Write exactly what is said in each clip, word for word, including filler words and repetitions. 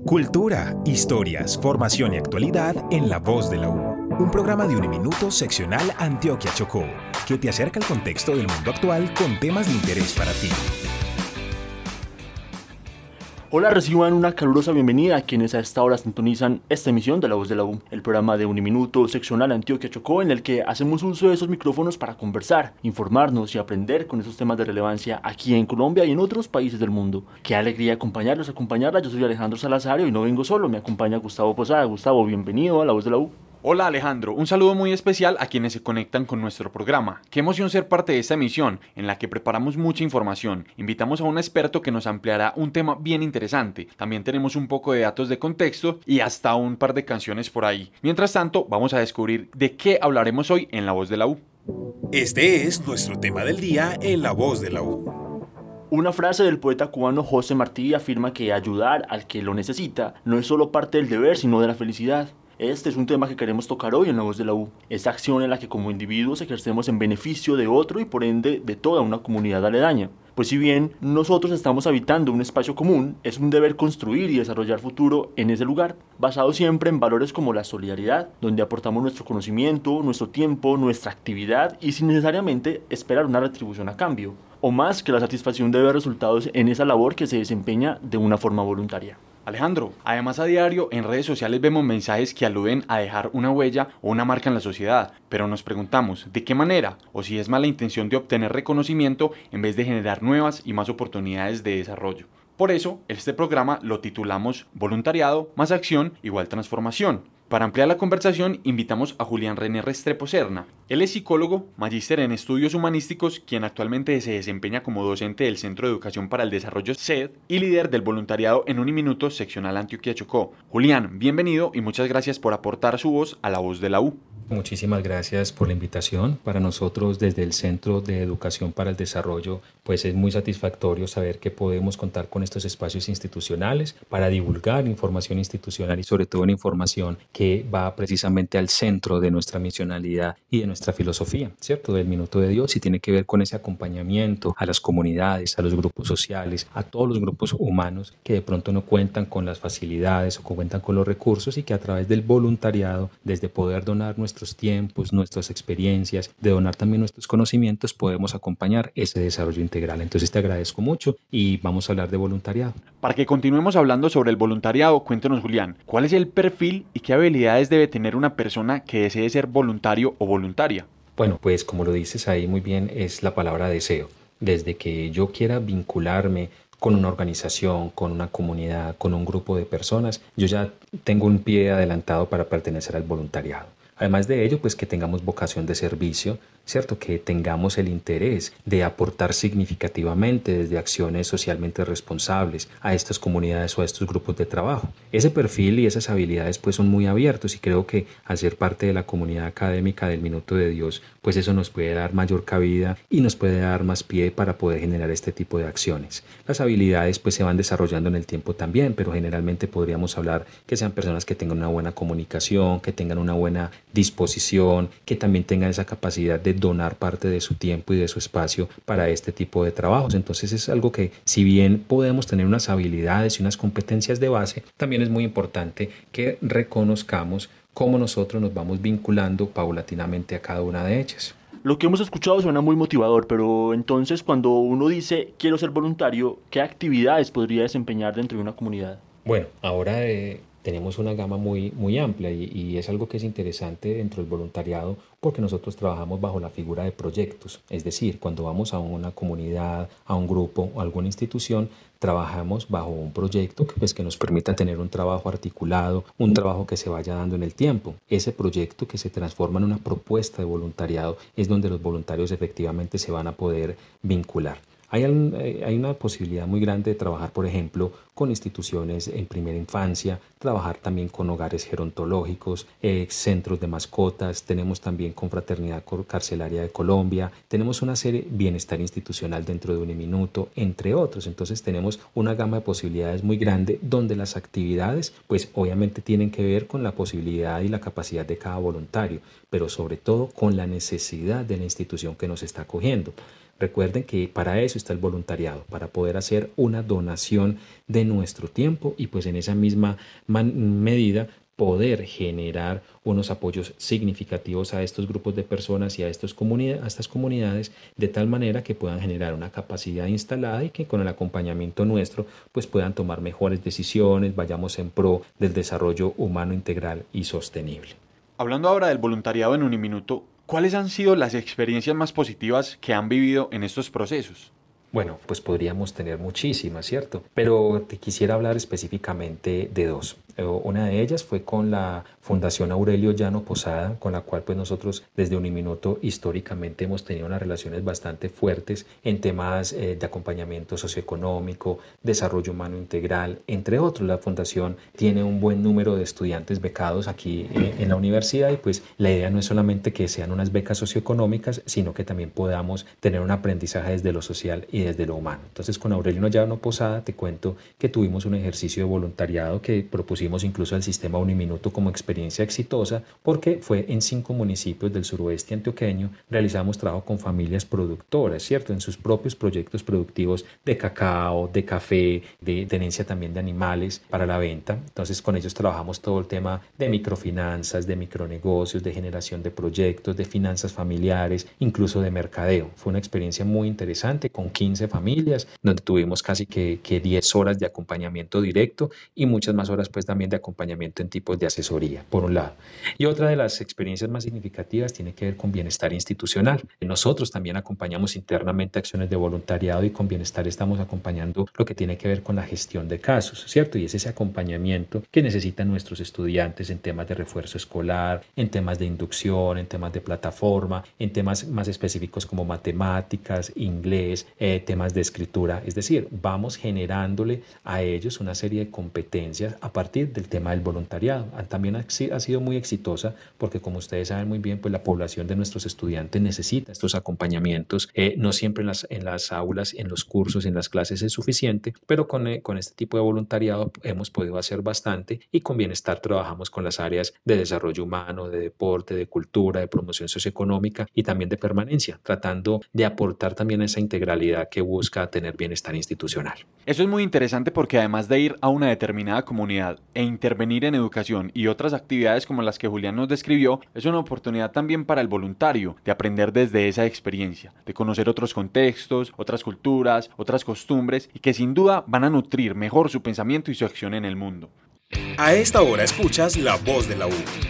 Cultura, historias, formación y actualidad en La Voz de la U. Un programa de Uniminuto seccional Antioquia Chocó, que te acerca al contexto del mundo actual con temas de interés para ti. Hola, reciban una calurosa bienvenida a quienes a esta hora sintonizan esta emisión de La Voz de la U, el programa de Uniminuto seccional Antioquia Chocó, en el que hacemos uso de esos micrófonos para conversar, informarnos y aprender con esos temas de relevancia aquí en Colombia y en otros países del mundo. Qué alegría acompañarlos, acompañarla. Yo soy Alejandro Salazar y no vengo solo, me acompaña Gustavo Posada. Gustavo, bienvenido a La Voz de la U. Hola Alejandro, un saludo muy especial a quienes se conectan con nuestro programa. Qué emoción ser parte de esta emisión en la que preparamos mucha información. Invitamos a un experto que nos ampliará un tema bien interesante. También tenemos un poco de datos de contexto y hasta un par de canciones por ahí. Mientras tanto, vamos a descubrir de qué hablaremos hoy en La Voz de la U. Este es nuestro tema del día en La Voz de la U. Una frase del poeta cubano José Martí afirma que ayudar al que lo necesita no es solo parte del deber, sino de la felicidad. Este es un tema que queremos tocar hoy en La Voz de la U. Esa acción en la que como individuos ejercemos en beneficio de otro y por ende de toda una comunidad aledaña. Pues si bien nosotros estamos habitando un espacio común, es un deber construir y desarrollar futuro en ese lugar, basado siempre en valores como la solidaridad, donde aportamos nuestro conocimiento, nuestro tiempo, nuestra actividad y sin necesariamente esperar una retribución a cambio, o más que la satisfacción de ver resultados en esa labor que se desempeña de una forma voluntaria. Alejandro, además a diario en redes sociales vemos mensajes que aluden a dejar una huella o una marca en la sociedad, pero nos preguntamos ¿de qué manera? O si es más la intención de obtener reconocimiento en vez de generar nuevas y más oportunidades de desarrollo. Por eso, este programa lo titulamos Voluntariado más acción igual transformación. Para ampliar la conversación, invitamos a Julián René Restrepo Serna. Él es psicólogo, magíster en estudios humanísticos, quien actualmente se desempeña como docente del Centro de Educación para el Desarrollo C E D y líder del voluntariado en Uniminuto seccional Antioquia Chocó. Julián, bienvenido y muchas gracias por aportar su voz a La Voz de la U. Muchísimas gracias por la invitación. Para nosotros desde el Centro de Educación para el Desarrollo, pues es muy satisfactorio saber que podemos contar con estos espacios institucionales para divulgar información institucional y sobre todo una información que va precisamente al centro de nuestra misionalidad y de nuestra filosofía, ¿cierto? Del Minuto de Dios, y tiene que ver con ese acompañamiento a las comunidades, a los grupos sociales, a todos los grupos humanos que de pronto no cuentan con las facilidades o cuentan con los recursos y que a través del voluntariado, desde poder donar nuestra nuestros tiempos, nuestras experiencias, de donar también nuestros conocimientos, podemos acompañar ese desarrollo integral. Entonces te agradezco mucho y vamos a hablar de voluntariado. Para que continuemos hablando sobre el voluntariado, cuéntanos, Julián, ¿cuál es el perfil y qué habilidades debe tener una persona que desee ser voluntario o voluntaria? Bueno, pues como lo dices ahí muy bien, es la palabra deseo. Desde que yo quiera vincularme con una organización, con una comunidad, con un grupo de personas, yo ya tengo un pie adelantado para pertenecer al voluntariado. Además de ello, pues que tengamos vocación de servicio, ¿cierto? Que tengamos el interés de aportar significativamente desde acciones socialmente responsables a estas comunidades o a estos grupos de trabajo. Ese perfil y esas habilidades pues son muy abiertos y creo que al ser parte de la comunidad académica del Minuto de Dios, pues eso nos puede dar mayor cabida y nos puede dar más pie para poder generar este tipo de acciones. Las habilidades pues se van desarrollando en el tiempo también, pero generalmente podríamos hablar que sean personas que tengan una buena comunicación, que tengan una buena disposición, que también tengan esa capacidad de donar parte de su tiempo y de su espacio para este tipo de trabajos. Entonces es algo que, si bien podemos tener unas habilidades y unas competencias de base, también es muy importante que reconozcamos cómo nosotros nos vamos vinculando paulatinamente a cada una de ellas. Lo que hemos escuchado suena muy motivador, pero entonces cuando uno dice quiero ser voluntario, ¿qué actividades podría desempeñar dentro de una comunidad? Bueno, ahora eh, tenemos una gama muy, muy amplia y, y es algo que es interesante dentro del voluntariado porque nosotros trabajamos bajo la figura de proyectos. Es decir, cuando vamos a una comunidad, a un grupo o a alguna institución, trabajamos bajo un proyecto que, pues, que nos permita tener un trabajo articulado, un trabajo que se vaya dando en el tiempo. Ese proyecto que se transforma en una propuesta de voluntariado es donde los voluntarios efectivamente se van a poder vincular. Hay, un, hay una posibilidad muy grande de trabajar, por ejemplo, con instituciones en primera infancia, trabajar también con hogares gerontológicos, eh, centros de mascotas, tenemos también Confraternidad Carcelaria de Colombia, tenemos una serie bienestar institucional dentro de Uniminuto, entre otros. Entonces tenemos una gama de posibilidades muy grande donde las actividades pues obviamente tienen que ver con la posibilidad y la capacidad de cada voluntario, pero sobre todo con la necesidad de la institución que nos está acogiendo. Recuerden que para eso está el voluntariado, para poder hacer una donación de nuestro tiempo y pues en esa misma medida poder generar unos apoyos significativos a estos grupos de personas y a, estos comunidad, a estas comunidades de tal manera que puedan generar una capacidad instalada y que con el acompañamiento nuestro pues puedan tomar mejores decisiones, vayamos en pro del desarrollo humano integral y sostenible. Hablando ahora del voluntariado en Uniminuto, ¿cuáles han sido las experiencias más positivas que han vivido en estos procesos? Bueno, pues podríamos tener muchísimas, ¿cierto? Pero te quisiera hablar específicamente de dos. Una de ellas fue con la Fundación Aurelio Llano Posada, con la cual pues nosotros desde Uniminuto históricamente hemos tenido unas relaciones bastante fuertes en temas eh, de acompañamiento socioeconómico, desarrollo humano integral, entre otros. La fundación tiene un buen número de estudiantes becados aquí eh, en la universidad y pues la idea no es solamente que sean unas becas socioeconómicas, sino que también podamos tener un aprendizaje desde lo social y desde lo humano. Entonces con Aurelio Llano Posada te cuento que tuvimos un ejercicio de voluntariado que propusimos incluso al sistema Uniminuto como experiencia exitosa porque fue en cinco municipios del suroeste antioqueño. Realizamos trabajo con familias productoras, ¿cierto? En sus propios proyectos productivos de cacao, de café, de tenencia también de animales para la venta. Entonces con ellos trabajamos todo el tema de microfinanzas, de micronegocios, de generación de proyectos, de finanzas familiares, incluso de mercadeo. Fue una experiencia muy interesante con quince familias donde tuvimos casi que, que diez horas de acompañamiento directo y muchas más horas pues también de acompañamiento en tipos de asesoría, por un lado. Y otra de las experiencias más significativas tiene que ver con bienestar institucional. Nosotros también acompañamos internamente acciones de voluntariado y con bienestar estamos acompañando lo que tiene que ver con la gestión de casos, ¿cierto? Y es ese acompañamiento que necesitan nuestros estudiantes en temas de refuerzo escolar, en temas de inducción, en temas de plataforma, en temas más específicos como matemáticas, inglés, eh, temas de escritura. Es decir, vamos generándole a ellos una serie de competencias a partir del tema del voluntariado. También ha, ha sido muy exitosa porque como ustedes saben muy bien, pues la población de nuestros estudiantes necesita estos acompañamientos. Eh, no siempre en las, en las aulas, en los cursos, en las clases es suficiente, pero con, eh, con este tipo de voluntariado hemos podido hacer bastante y con bienestar trabajamos con las áreas de desarrollo humano, de deporte, de cultura, de promoción socioeconómica y también de permanencia, tratando de aportar también esa integralidad que busca tener bienestar institucional. Eso es muy interesante porque además de ir a una determinada comunidad e intervenir en educación y otras actividades como las que Julián nos describió, es una oportunidad también para el voluntario de aprender desde esa experiencia, de conocer otros contextos, otras culturas, otras costumbres y que sin duda van a nutrir mejor su pensamiento y su acción en el mundo. A esta hora escuchas La Voz de la U.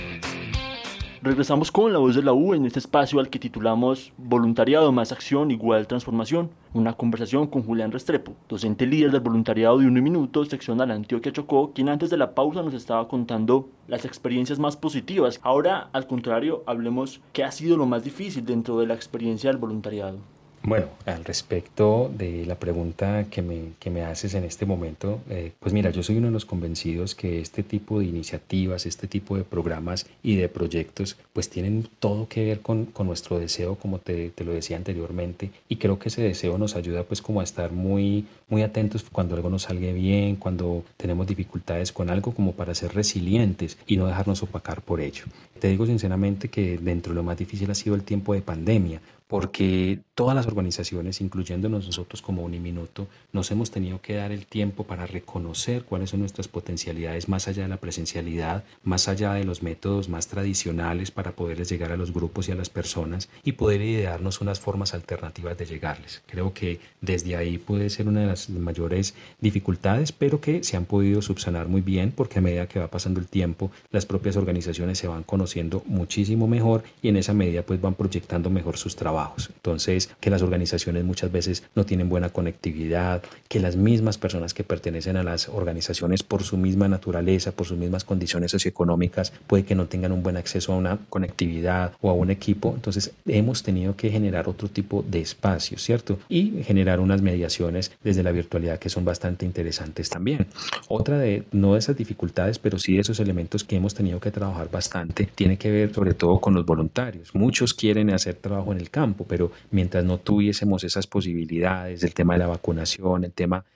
Regresamos con La Voz de la U en este espacio al que titulamos Voluntariado más acción igual transformación. Una conversación con Julián Restrepo, docente líder del voluntariado de Uniminuto, seccional Antioquia Chocó, quien antes de la pausa nos estaba contando las experiencias más positivas. Ahora, al contrario, hablemos qué ha sido lo más difícil dentro de la experiencia del voluntariado. Bueno, al respecto de la pregunta que me, que me haces en este momento, eh, pues mira, yo soy uno de los convencidos que este tipo de iniciativas, este tipo de programas y de proyectos, pues tienen todo que ver con, con nuestro deseo, como te, te lo decía anteriormente, y creo que ese deseo nos ayuda pues como a estar muy, muy atentos cuando algo nos salga bien, cuando tenemos dificultades con algo, como para ser resilientes y no dejarnos opacar por ello. Te digo sinceramente que dentro de lo más difícil ha sido el tiempo de pandemia, porque todas las organizaciones, incluyéndonos nosotros como Uniminuto, nos hemos tenido que dar el tiempo para reconocer cuáles son nuestras potencialidades más allá de la presencialidad, más allá de los métodos más tradicionales para poderles llegar a los grupos y a las personas y poder idearnos unas formas alternativas de llegarles. Creo que desde ahí puede ser una de las mayores dificultades, pero que se han podido subsanar muy bien porque a medida que va pasando el tiempo, las propias organizaciones se van conociendo muchísimo mejor y en esa medida pues van proyectando mejor sus trabajos. Entonces, que las organizaciones muchas veces no tienen buena conectividad, que las mismas personas que pertenecen a las organizaciones por su misma naturaleza, por sus mismas condiciones socioeconómicas, puede que no tengan un buen acceso a una conectividad o a un equipo. Entonces, hemos tenido que generar otro tipo de espacios, ¿cierto? Y generar unas mediaciones desde la virtualidad que son bastante interesantes también. Otra de, no de esas dificultades, pero sí de esos elementos que hemos tenido que trabajar bastante, tiene que ver sobre todo con los voluntarios. Muchos quieren hacer trabajo en el campo, pero mientras no tuviésemos esas posibilidades, el tema de la vacunación, el tema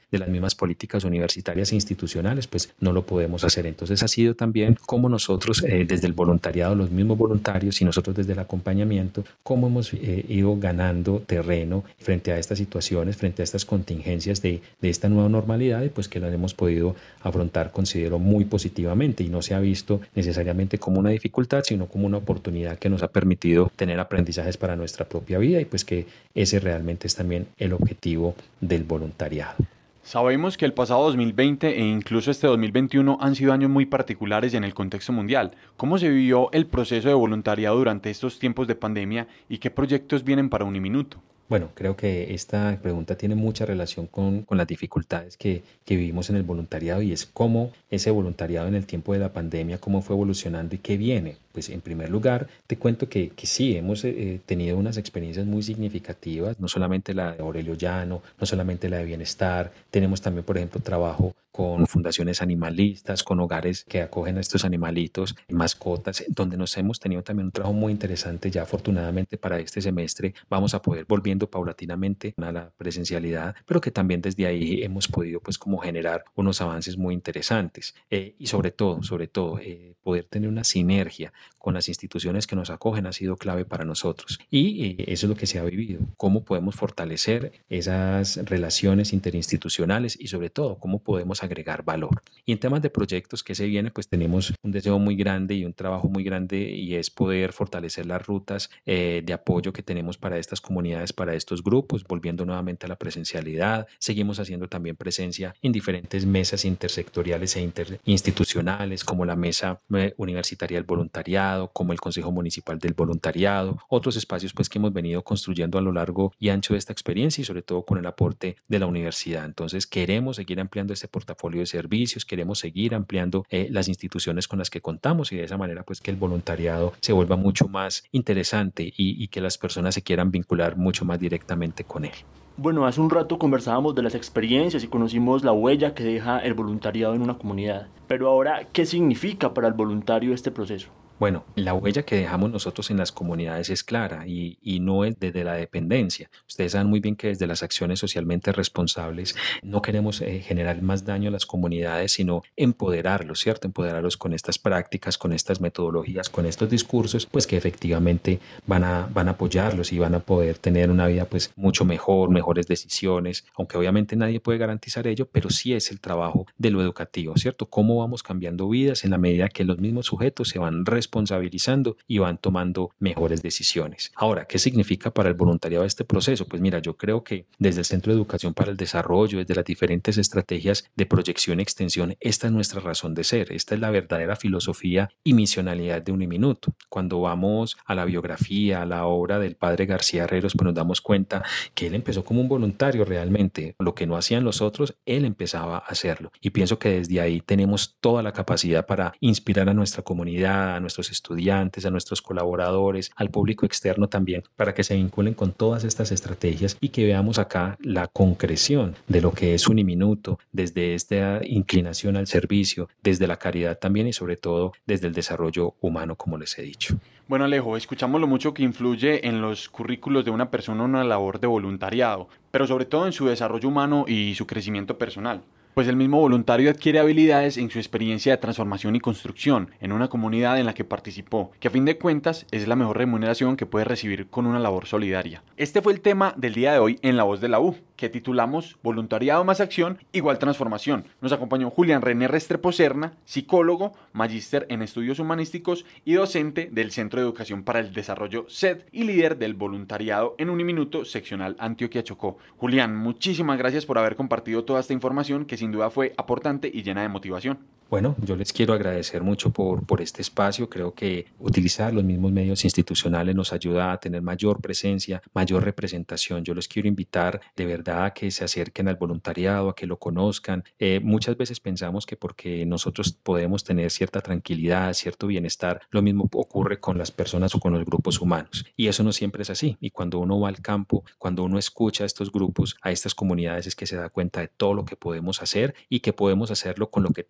de las mismas políticas universitarias e institucionales, pues no lo podemos hacer. Entonces ha sido también como nosotros eh, desde el voluntariado, los mismos voluntarios y nosotros desde el acompañamiento, cómo hemos eh, ido ganando terreno frente a estas situaciones, frente a estas contingencias de, de esta nueva normalidad, y pues que las hemos podido afrontar, considero, muy positivamente, y no se ha visto necesariamente como una dificultad, sino como una oportunidad que nos ha permitido tener aprendizajes para nuestra propia vida, y pues que ese realmente es también el objetivo del voluntariado. Sabemos que el pasado dos mil veinte e incluso este dos mil veintiuno han sido años muy particulares en el contexto mundial. ¿Cómo se vivió el proceso de voluntariado durante estos tiempos de pandemia y qué proyectos vienen para Uniminuto? Bueno, creo que esta pregunta tiene mucha relación con, con las dificultades que, que vivimos en el voluntariado, y es cómo ese voluntariado en el tiempo de la pandemia, cómo fue evolucionando y qué viene. Pues en primer lugar te cuento que, que sí, hemos eh, tenido unas experiencias muy significativas, no solamente la de Aurelio Llano, no solamente la de Bienestar, tenemos también, por ejemplo, trabajo con fundaciones animalistas, con hogares que acogen a estos animalitos, mascotas, donde nos hemos tenido también un trabajo muy interesante. Ya afortunadamente para este semestre vamos a poder volviendo paulatinamente a la presencialidad, pero que también desde ahí hemos podido pues como generar unos avances muy interesantes eh, y sobre todo, sobre todo eh, poder tener una sinergia con las instituciones que nos acogen ha sido clave para nosotros, y eh, eso es lo que se ha vivido, cómo podemos fortalecer esas relaciones interinstitucionales y sobre todo cómo podemos agregar valor. Y en temas de proyectos que se viene, pues tenemos un deseo muy grande y un trabajo muy grande, y es poder fortalecer las rutas eh, de apoyo que tenemos para estas comunidades, para estos grupos, volviendo nuevamente a la presencialidad. Seguimos haciendo también presencia en diferentes mesas intersectoriales e interinstitucionales, como la Mesa eh, Universitaria del Voluntariado, como el Consejo Municipal del Voluntariado, otros espacios pues que hemos venido construyendo a lo largo y ancho de esta experiencia, y sobre todo con el aporte de la universidad. Entonces queremos seguir ampliando este portafolio de servicios, queremos seguir ampliando eh, las instituciones con las que contamos, y de esa manera pues que el voluntariado se vuelva mucho más interesante y, y que las personas se quieran vincular mucho más directamente con él. Bueno, hace un rato conversábamos de las experiencias y conocimos la huella que deja el voluntariado en una comunidad. Pero ahora, ¿qué significa para el voluntario este proceso? Bueno, la huella que dejamos nosotros en las comunidades es clara y, y no es desde la dependencia. Ustedes saben muy bien que desde las acciones socialmente responsables no queremos eh, generar más daño a las comunidades, sino empoderarlos, ¿cierto? Empoderarlos con estas prácticas, con estas metodologías, con estos discursos, pues que efectivamente van a, van a apoyarlos y van a poder tener una vida pues mucho mejor, mejores decisiones, aunque obviamente nadie puede garantizar ello, pero sí es el trabajo de lo educativo, ¿cierto? Cómo vamos cambiando vidas en la medida que los mismos sujetos se van responsabilizando responsabilizando y van tomando mejores decisiones. Ahora, ¿qué significa para el voluntariado este proceso? Pues mira, yo creo que desde el Centro de Educación para el Desarrollo, desde las diferentes estrategias de proyección y extensión, esta es nuestra razón de ser, esta es la verdadera filosofía y misionalidad de Uniminuto. Cuando vamos a la biografía, a la obra del padre García Herreros, pues nos damos cuenta que él empezó como un voluntario realmente. Lo que no hacían los otros, él empezaba a hacerlo. Y pienso que desde ahí tenemos toda la capacidad para inspirar a nuestra comunidad, a nuestros estudiantes, a nuestros colaboradores, al público externo también, para que se vinculen con todas estas estrategias y que veamos acá la concreción de lo que es Uniminuto, desde esta inclinación al servicio, desde la caridad también y sobre todo desde el desarrollo humano, como les he dicho. Bueno, Alejo, escuchamos lo mucho que influye en los currículos de una persona una labor de voluntariado, pero sobre todo en su desarrollo humano y su crecimiento personal. Pues el mismo voluntario adquiere habilidades en su experiencia de transformación y construcción en una comunidad en la que participó, que a fin de cuentas es la mejor remuneración que puede recibir con una labor solidaria. Este fue el tema del día de hoy en La Voz de la U, que titulamos Voluntariado más acción igual transformación. Nos acompañó Julián René Restrepo Serna, psicólogo, magíster en estudios humanísticos y docente del Centro de Educación para el Desarrollo C E D y líder del voluntariado en Uniminuto, seccional Antioquia Chocó. Julián, muchísimas gracias por haber compartido toda esta información que sin duda fue aportante y llena de motivación. Bueno, yo les quiero agradecer mucho por, por este espacio. Creo que utilizar los mismos medios institucionales nos ayuda a tener mayor presencia, mayor representación. Yo les quiero invitar de verdad a que se acerquen al voluntariado, a que lo conozcan. Eh, muchas veces pensamos que porque nosotros podemos tener cierta tranquilidad, cierto bienestar, lo mismo ocurre con las personas o con los grupos humanos. Y eso no siempre es así. Y cuando uno va al campo, cuando uno escucha a estos grupos, a estas comunidades, es que se da cuenta de todo lo que podemos hacer y que podemos hacerlo con lo que tenemos en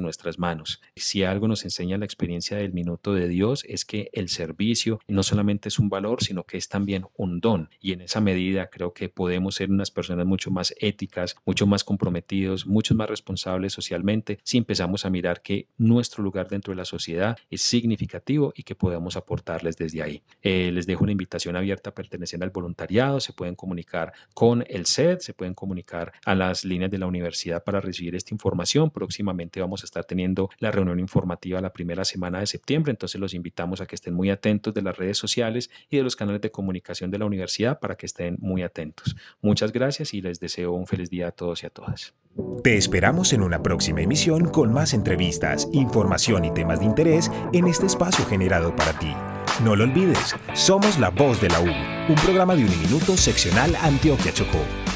nuestras manos. Si algo nos enseña la experiencia del minuto de Dios es que el servicio no solamente es un valor, sino que es también un don. Y en esa medida creo que podemos ser unas personas mucho más éticas, mucho más comprometidos, mucho más responsables socialmente, si empezamos a mirar que nuestro lugar dentro de la sociedad es significativo y que podemos aportarles desde ahí. Eh, les dejo una invitación abierta a pertenecer al voluntariado. Se pueden comunicar con el C E D, se pueden comunicar a las líneas de la universidad para recibir esta información. Próximamente vamos a estar teniendo la reunión informativa la primera semana de septiembre, entonces los invitamos a que estén muy atentos de las redes sociales y de los canales de comunicación de la universidad para que estén muy atentos. Muchas gracias y les deseo un feliz día a todos y a todas. Te esperamos en una próxima emisión con más entrevistas, información y temas de interés en este espacio generado para ti. No lo olvides, somos La Voz de la U, un programa de Uniminuto seccional Antioquia Chocó.